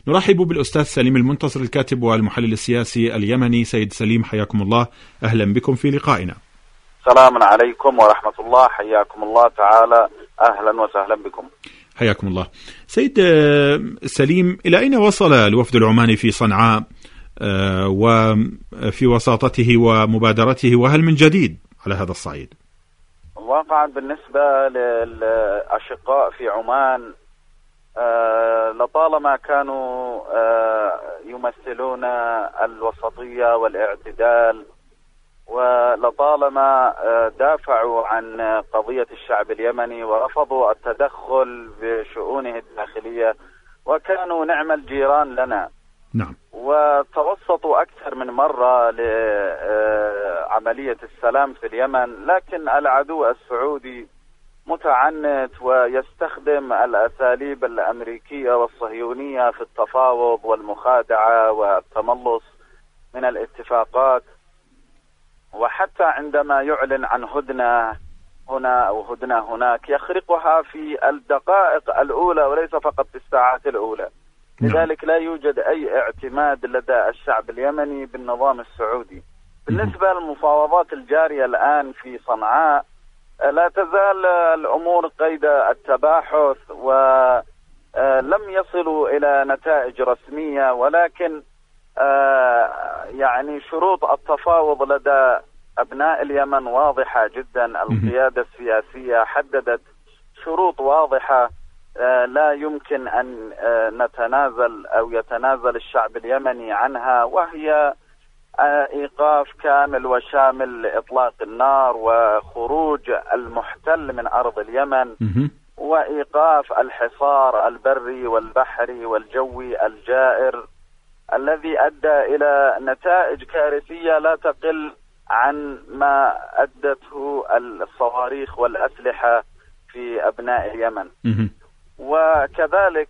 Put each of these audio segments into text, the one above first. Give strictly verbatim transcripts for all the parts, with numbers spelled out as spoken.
نرحب بالأستاذ سليم المنتصر الكاتب والمحلل السياسي اليمني. سيد سليم حياكم الله، أهلا بكم في لقائنا. السلام عليكم ورحمة الله، حياكم الله تعالى، أهلا وسهلا بكم. حياكم الله. سيد سليم، إلى أين وصل الوفد العماني في صنعاء وفي وساطته ومبادرته، وهل من جديد على هذا الصعيد؟ واقعا بالنسبة للأشقاء في عمان لطالما كانوا يمثلون الوسطية والاعتدال، ولطالما دافعوا عن قضية الشعب اليمني ورفضوا التدخل بشؤونه الداخلية، وكانوا نعم الجيران لنا. نعم. وتوسطوا أكثر من مرة لعملية السلام في اليمن، لكن العدو السعودي متعنت ويستخدم الأساليب الأمريكية والصهيونية في التفاوض والمخادعة والتملص من الاتفاقات، وحتى عندما يعلن عن هدنة هنا أو هدنة هناك يخرقها في الدقائق الأولى وليس فقط في الساعات الأولى. لذلك لا يوجد أي اعتماد لدى الشعب اليمني بالنظام السعودي. بالنسبة للمفاوضات الجارية الآن في صنعاء، لا تزال الأمور قيد التباحث ولم يصلوا إلى نتائج رسمية، ولكن يعني شروط التفاوض لدى أبناء اليمن واضحة جدا. القيادة السياسية حددت شروط واضحة لا يمكن أن نتنازل أو يتنازل الشعب اليمني عنها، وهي إيقاف كامل وشامل لإطلاق النار وخروج المحتل من أرض اليمن، وإيقاف الحصار البري والبحري والجوي الجائر الذي أدى إلى نتائج كارثية لا تقل عن ما أدته الصواريخ والأسلحة في أبناء اليمن. وكذلك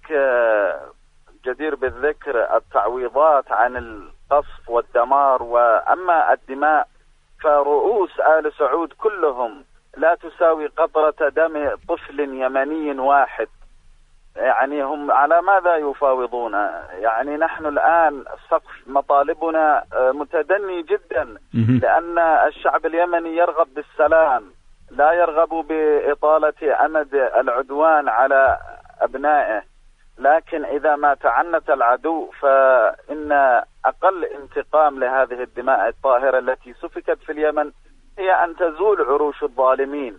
جدير بالذكر التعويضات عن القصف والدمار. وأما الدماء فرؤوس آل سعود كلهم لا تساوي قطرة دم طفل يمني واحد. يعني هم على ماذا يفاوضون؟ يعني نحن الآن سقف مطالبنا متدني جدا، لأن الشعب اليمني يرغب بالسلام، لا يرغب بإطالة أمد العدوان على أبنائه. لكن إذا ما تعنت العدو فإن أقل انتقام لهذه الدماء الطاهرة التي سفكت في اليمن هي أن تزول عروش الظالمين،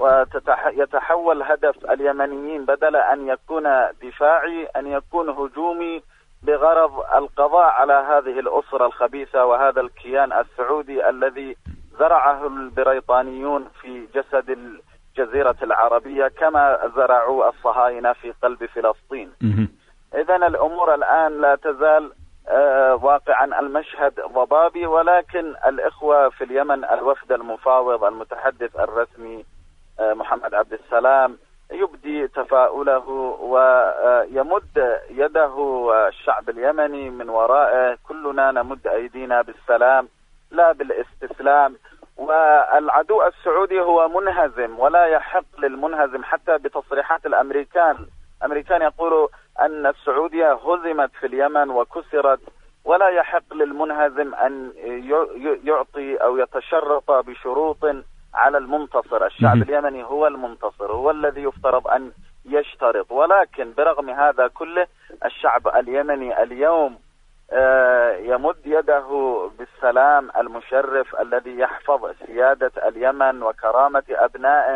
ويتحول هدف اليمنيين بدل أن يكون دفاعي أن يكون هجومي بغرض القضاء على هذه الأسرة الخبيثة وهذا الكيان السعودي الذي زرعه البريطانيون في جسد الجزيرة العربية كما زرعوا الصهاينة في قلب فلسطين. إذن الأمور الآن لا تزال آه واقعا المشهد ضبابي، ولكن الإخوة في اليمن الوفد المفاوض المتحدث الرسمي آه محمد عبد السلام يبدي تفاؤله ويمد يده الشعب اليمني من ورائه. كلنا نمد أيدينا بالسلام لا بالاستسلام. والعدو السعودي هو منهزم ولا يحق للمنهزم، حتى بتصريحات الأمريكان الأمريكان يقولوا أن السعودية هزمت في اليمن وكسرت، ولا يحق للمنهزم أن يعطي أو يتشرط بشروط على المنتصر. الشعب اليمني هو المنتصر، هو الذي يفترض أن يشترط. ولكن برغم هذا كله الشعب اليمني اليوم يمد يده بالسلام المشرف الذي يحفظ سيادة اليمن وكرامة أبنائه.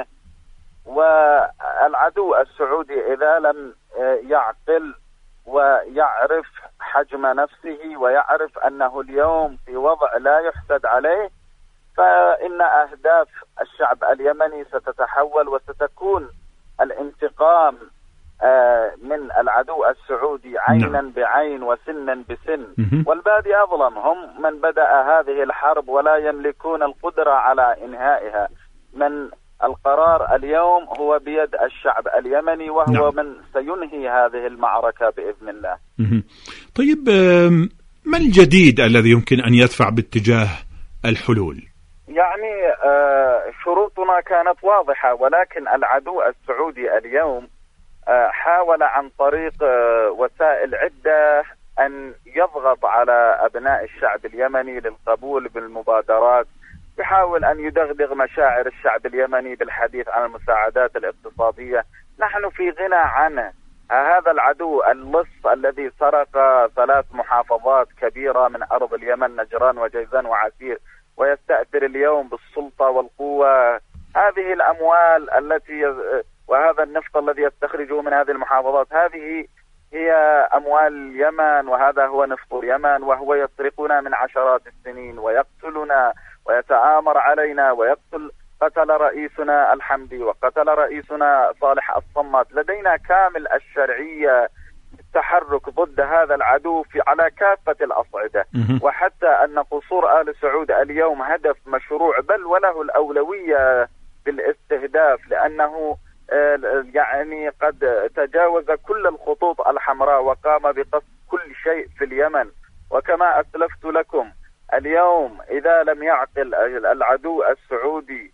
والعدو السعودي إذا لم يعقل ويعرف حجم نفسه ويعرف أنه اليوم في وضع لا يحسد عليه، فإن أهداف الشعب اليمني ستتحول وستكون الانتقام من العدو السعودي عينا نعم. بعين وسنا بسن. والبادي أظلم، هم من بدأ هذه الحرب ولا يملكون القدرة على إنهائها. من القرار اليوم هو بيد الشعب اليمني، وهو نعم. من سينهي هذه المعركة بإذن الله. طيب، ما الجديد الذي يمكن أن يدفع باتجاه الحلول؟ يعني شروطنا كانت واضحة، ولكن العدو السعودي اليوم حاول عن طريق وسائل عدة أن يضغط على أبناء الشعب اليمني للقبول بالمبادرات، يحاول أن يدغدغ مشاعر الشعب اليمني بالحديث عن المساعدات الاقتصادية. نحن في غنى عنه. هذا العدو اللص الذي سرق ثلاث محافظات كبيرة من أرض اليمن، نجران وجيزان وعسير، ويستأثر اليوم بالسلطة والقوة. هذه الأموال التي وهذا النفط الذي يستخرجه من هذه المحافظات، هذه هي أموال اليمن، وهذا هو نفط اليمن، وهو يسرقنا من عشرات السنين ويقتلنا ويتآمر علينا ويقتل. قتل رئيسنا الحمدي وقتل رئيسنا صالح الصمت. لدينا كامل الشرعية للتحرك ضد هذا العدو في على كافة الأصعدة، وحتى أن قصور آل سعود اليوم هدف مشروع، بل وله الأولوية بالاستهداف، لأنه يعني قد تجاوز كل الخطوط الحمراء وقام بقصد كل شيء في اليمن. وكما أسلفت لكم اليوم، إذا لم يعقل العدو السعودي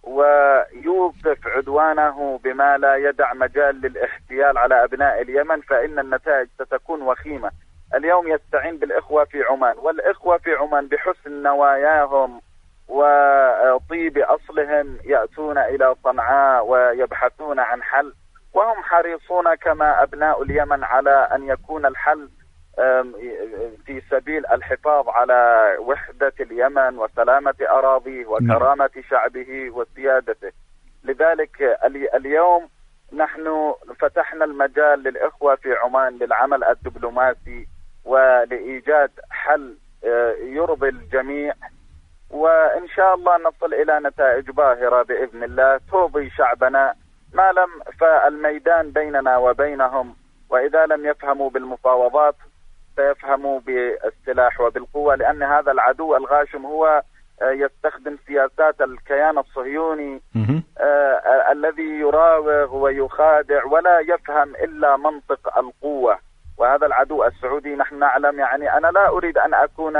ويوقف عدوانه بما لا يدع مجال للاحتيال على أبناء اليمن، فإن النتائج ستكون وخيمة. اليوم يستعين بالإخوة في عمان، والإخوة في عمان بحسن نواياهم وطيب أصلهم يأتون إلى صنعاء ويبحثون عن حل، وهم حريصون كما أبناء اليمن على أن يكون الحل في سبيل الحفاظ على وحدة اليمن وسلامة أراضيه وكرامة شعبه وسيادته. لذلك اليوم نحن فتحنا المجال للإخوة في عمان للعمل الدبلوماسي ولإيجاد حل يرضي الجميع، وإن شاء الله نصل إلى نتائج باهرة بإذن الله ترضي شعبنا. ما لم فالميدان بيننا وبينهم، وإذا لم يفهموا بالمفاوضات سيفهموا بالسلاح وبالقوة، لأن هذا العدو الغاشم هو يستخدم سياسات الكيان الصهيوني آه الذي يراوغ ويخادع ولا يفهم إلا منطق القوة. وهذا العدو السعودي نحن نعلم، يعني أنا لا أريد أن أكون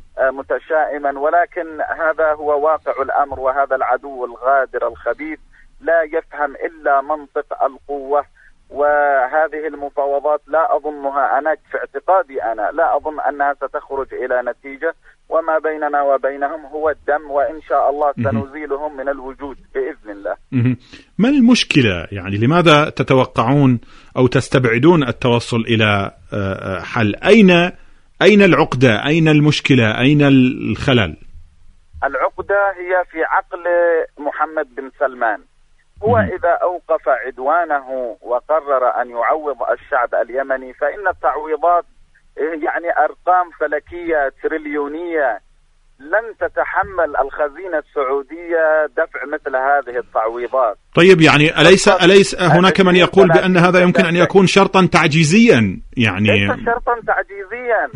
متشائما، ولكن هذا هو واقع الأمر. وهذا العدو الغادر الخبيث لا يفهم إلا منطق القوة. وهذه المفاوضات لا أظنها، أنا في اعتقادي أنا لا أظن أنها ستخرج إلى نتيجة، وما بيننا وبينهم هو الدم، وإن شاء الله سنزيلهم من الوجود بإذن الله. ما المشكلة؟ يعني لماذا تتوقعون أو تستبعدون التوصل إلى حل؟ أين أين العقدة؟ أين المشكلة؟ أين الخلل؟ العقدة هي في عقل محمد بن سلمان. هو إذا أوقف عدوانه وقرر أن يعوض الشعب اليمني، فإن التعويضات يعني أرقام فلكية تريليونية، لن تتحمل الخزينة السعودية دفع مثل هذه التعويضات. طيب يعني أليس أليس هناك من يقول بأن هذا يمكن أن يكون شرطا تعجيزيا؟ يعني ليس شرطا تعجيزيا،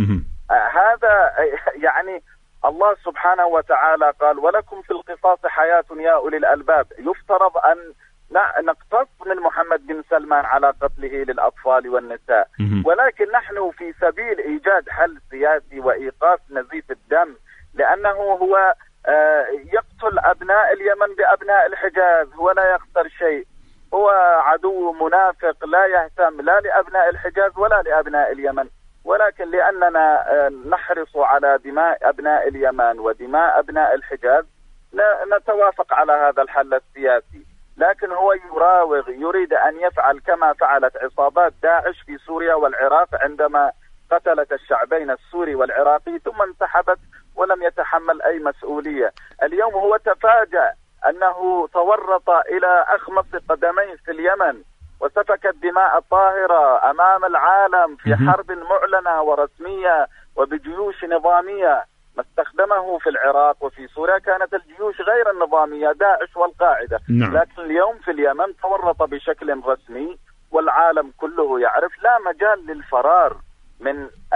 هذا يعني الله سبحانه وتعالى قال: ولكم في القصاص حياة يا أولي الألباب. يفترض أن نقتص من محمد بن سلمان على قتله للأطفال والنساء، ولكن نحن في سبيل إيجاد حل سياسي وإيقاف نزيف الدم، لأنه هو يقتل أبناء اليمن بأبناء الحجاز ولا يخسر شيء. هو عدو منافق لا يهتم لا لأبناء الحجاز ولا لأبناء اليمن، ولكن لأننا نحرص على دماء أبناء اليمن ودماء أبناء الحجاز نتوافق على هذا الحل السياسي. لكن هو يراوغ، يريد أن يفعل كما فعلت عصابات داعش في سوريا والعراق عندما قتلت الشعبين السوري والعراقي ثم انسحبت ولم يتحمل أي مسؤولية. اليوم هو تفاجأ أنه تورط إلى أخمص قدميه في اليمن وسفك الدماء الطاهرة أمام العالم في حرب معلنة ورسمية وبجيوش نظامية. ما استخدمه في العراق وفي سوريا كانت الجيوش غير النظامية، داعش والقاعدة. نعم. لكن اليوم في اليمن تورط بشكل رسمي والعالم كله يعرف. لا مجال للفرار من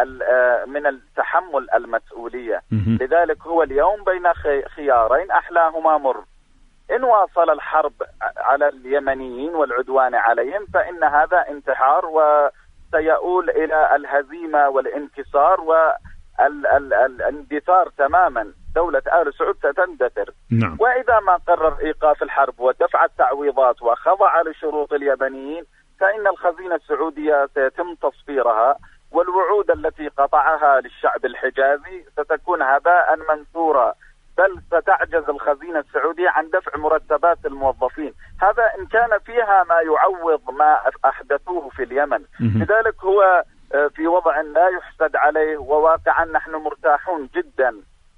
من التحمل المسؤولية. لذلك هو اليوم بين خيارين أحلاهما مر. إن واصل الحرب على اليمنيين والعدوان عليهم فإن هذا انتحار وسيؤول إلى الهزيمة والانكسار والاندثار تماما. دولة آل سعود ستندثر. نعم. وإذا ما قرر إيقاف الحرب ودفع التعويضات وخضع لشروط اليمنيين فإن الخزينة السعودية سيتم تصفيرها، والوعود التي قطعها للشعب الحجازي ستكون هباء منثورا، بل ستعجز الخزينة السعودية عن دفع مرتبات الموظفين. هذا إن كان فيها ما يعوض ما أحدثوه في اليمن. لذلك هو في وضع لا يحسد عليه، وواقعا نحن مرتاحون جدا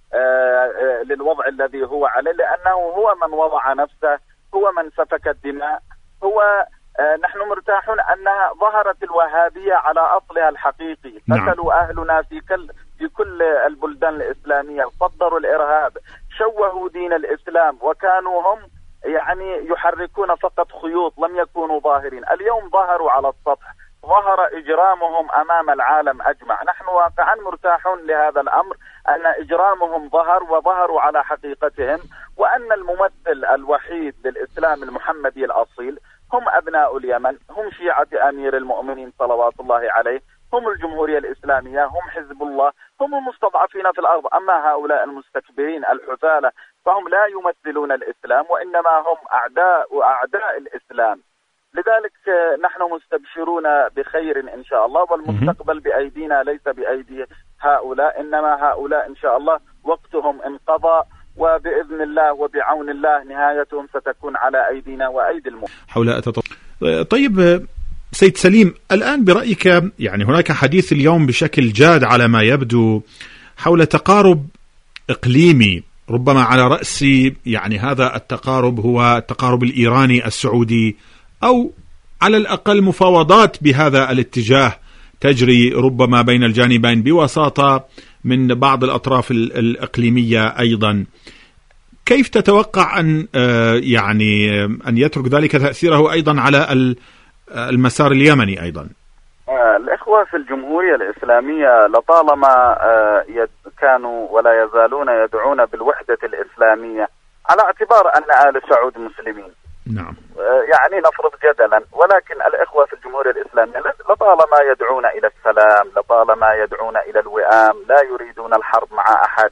للوضع الذي هو عليه، لأنه هو من وضع نفسه، هو من سفك الدماء، هو نحن مرتاحون أنها ظهرت الوهابية على أصلها الحقيقي. قتلوا أهلنا في كل في كل البلدان الإسلامية، صدروا الإرهاب، شوهوا دين الإسلام، وكانوا هم يعني يحركون فقط خيوط، لم يكونوا ظاهرين. اليوم ظهروا على السطح، ظهر إجرامهم أمام العالم أجمع. نحن واقعا مرتاحون لهذا الأمر، أن إجرامهم ظهر وظهروا على حقيقتهم، وأن الممثل الوحيد للإسلام المحمدي الأصيل هم أبناء اليمن، هم شيعة أمير المؤمنين صلوات الله عليه، هم الجمهورية الإسلامية، هم حزب الله، هم المستضعفين في الأرض. أما هؤلاء المستكبرين الحثالة فهم لا يمثلون الإسلام، وإنما هم أعداء وأعداء الإسلام. لذلك نحن مستبشرون بخير إن شاء الله، والمستقبل بأيدينا ليس بأيدي هؤلاء، إنما هؤلاء إن شاء الله وقتهم انقضى، وبإذن الله وبعون الله نهايتهم ستكون على أيدينا وأيدي المؤمنين. حول أتطور. طيب سيد سليم، الآن برأيك يعني هناك حديث اليوم بشكل جاد على ما يبدو حول تقارب إقليمي، ربما على رأس يعني هذا التقارب هو التقارب الإيراني السعودي، أو على الأقل مفاوضات بهذا الاتجاه تجري ربما بين الجانبين بوساطة من بعض الأطراف الإقليمية أيضا. كيف تتوقع أن يعني أن يترك ذلك تأثيره أيضا على المسار اليمني أيضا؟ الإخوة في الجمهورية الإسلامية لطالما كانوا ولا يزالون يدعون بالوحدة الإسلامية، على اعتبار أن آل سعود مسلمين. نعم. يعني نفرض جدلا، ولكن الإخوة في الجمهورية الإسلامية لطالما يدعون إلى السلام، لطالما يدعون إلى الوئام، لا يريدون الحرب مع أحد،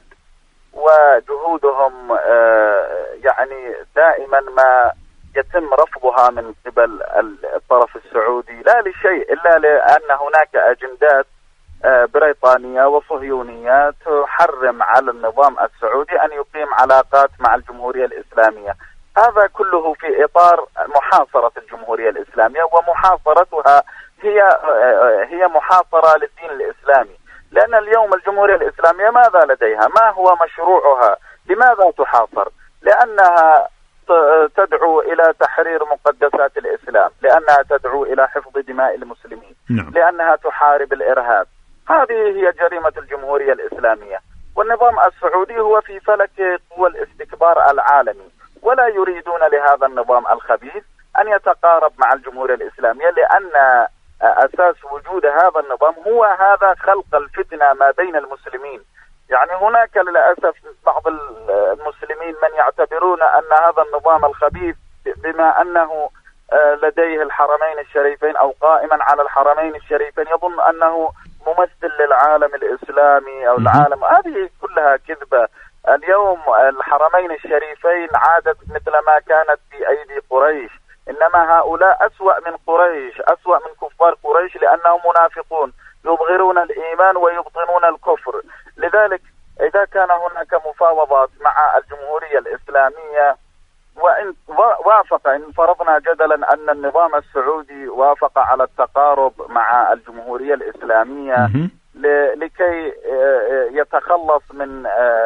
وجهودهم يعني دائما ما يتم رفضها من قبل الطرف السعودي، لا لشيء إلا لأن هناك أجندات بريطانية وصهيونية تحرم على النظام السعودي أن يقيم علاقات مع الجمهورية الإسلامية. هذا كله في إطار محاصرة الجمهورية الإسلامية، ومحاصرتها هي هي محاصرة للدين الإسلامي، لأن اليوم الجمهورية الإسلامية ماذا لديها؟ ما هو مشروعها؟ لماذا تحاصر؟ لأنها تدعو إلى تحرير مقدسات الإسلام، لأنها تدعو إلى حفظ دماء المسلمين، نعم. لأنها تحارب الإرهاب. هذه هي جريمة الجمهورية الإسلامية. والنظام السعودي هو في فلك قوى الاستكبار العالمي، ولا يريدون لهذا النظام الخبيث أن يتقارب مع الجمهورية الإسلامية، لأن أساس وجود هذا النظام هو هذا خلق الفتنة ما بين المسلمين. يعني هناك للأسف بعض المسلمين من يعتبرون أن هذا النظام الخبيث بما أنه لديه الحرمين الشريفين أو قائما على الحرمين الشريفين يظن أنه ممثل للعالم الإسلامي أو العالم. هذه كلها كذبة. اليوم الحرمين الشريفين عادت مثل ما كانت في أيدي قريش، إنما هؤلاء أسوأ من قريش، أسوأ من كفار قريش، لأنهم منافقون يظهرون الإيمان ويبطنون الكفر. لذلك إذا كان هناك مفاوضات مع الجمهورية الإسلامية، وإن وافق، إن فرضنا جدلا أن النظام السعودي وافق على التقارب مع الجمهورية الإسلامية لكي يتخلص من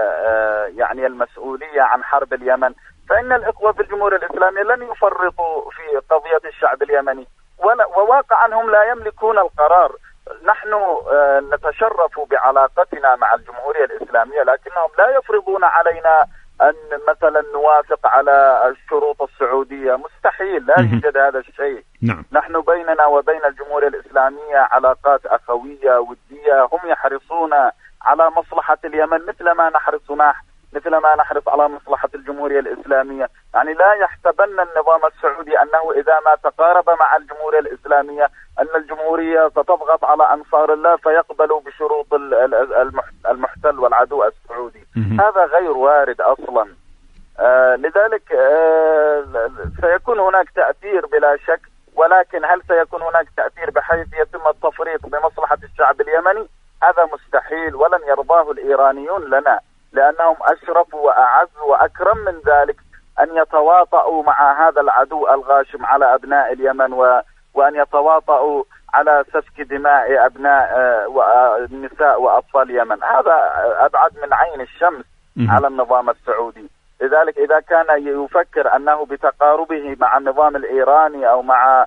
يعني المسؤولية عن حرب اليمن، فإن الإخوة في الجمهورية الإسلامية لن يفرطوا في قضية الشعب اليمني، وواقعا هم لا يملكون القرار. نحن نتشرف بعلاقتنا مع الجمهورية الإسلامية، لكنهم لا يفرضون علينا أن مثلا نوافق على الشروط السعودية. مستحيل، لا يوجد هذا الشيء. نعم. نحن بيننا وبين الجمهورية الإسلامية علاقات أخوية ودية، هم يحرصون على مصلحة اليمن مثل ما نحرص نحن مثل ما نحرص على مصلحة الجمهورية الإسلامية. يعني لا يحسبن النظام السعودي أنه إذا ما تقارب مع الجمهورية الإسلامية أن الجمهورية ستضغط على أنصار الله فيقبلوا بشروط المحتل والعدو السعودي. هذا غير وارد أصلا. آه لذلك آه سيكون هناك تأثير بلا شك، ولكن هل سيكون هناك تأثير بحيث يتم التفريط بمصلحة الشعب اليمني؟ هذا مستحيل ولن يرضاه الإيرانيون لنا، لأنهم أشرف وأعز وأكرم من ذلك أن يتواطؤوا مع هذا العدو الغاشم على أبناء اليمن و... وأن يتواطؤوا على سفك دماء أبناء والنساء وأطفال اليمن. هذا أبعد من عين الشمس على النظام السعودي. لذلك إذا كان يفكر أنه بتقاربه مع النظام الإيراني أو مع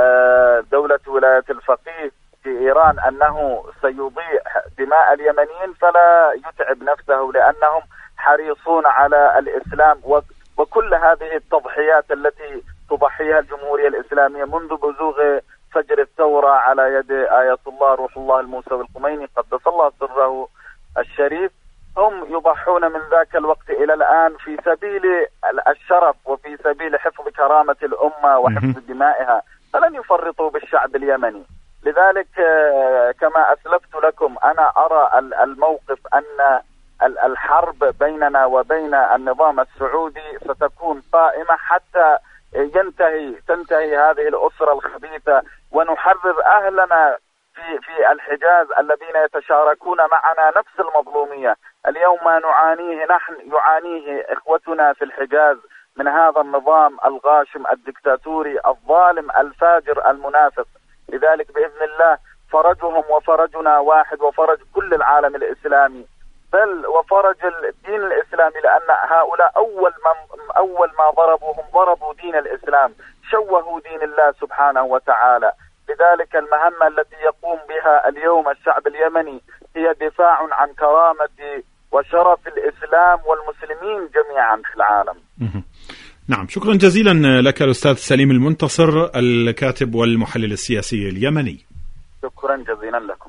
دولة ولاية الفقيه في إيران أنه سيضيع دماء اليمنيين فلا يتعب نفسه، لأنهم حريصون على الإسلام وكل هذه التضحيات التي تضحيها الجمهورية الإسلامية منذ بزوغ فجر الثورة على يد آية الله روح الله الموسوي الخميني قدس الله سره الشريف، هم يضحون من ذاك الوقت إلى الآن في سبيل الشرف وفي سبيل حفظ كرامة الأمة وحفظ دمائها، فلن يفرطوا بالشعب اليمني. لذلك كما أسلفت لكم أنا أرى الموقف أن الحرب بيننا وبين النظام السعودي ستكون قائمة حتى ينتهي تنتهي هذه الأسرة الخبيثة، ونحرر أهلنا في في الحجاز الذين يتشاركون معنا نفس المظلومية. اليوم ما نعانيه نحن يعانيه إخوتنا في الحجاز من هذا النظام الغاشم الدكتاتوري الظالم الفاجر المنافق. لذلك بإذن الله فرجهم وفرجنا واحد، وفرج كل العالم الإسلامي بل وفرج الدين الإسلامي، لأن هؤلاء أول من أول ما ضربوا هم ضربوا دين الإسلام، شوهوا دين الله سبحانه وتعالى. لذلك المهمة التي يقوم بها اليوم الشعب اليمني هي دفاع عن كرامة وشرف الإسلام والمسلمين جميعا في العالم. نعم، شكرا جزيلا لك الأستاذ سليم المنتصر الكاتب والمحلل السياسي اليمني. شكرا جزيلا لكم.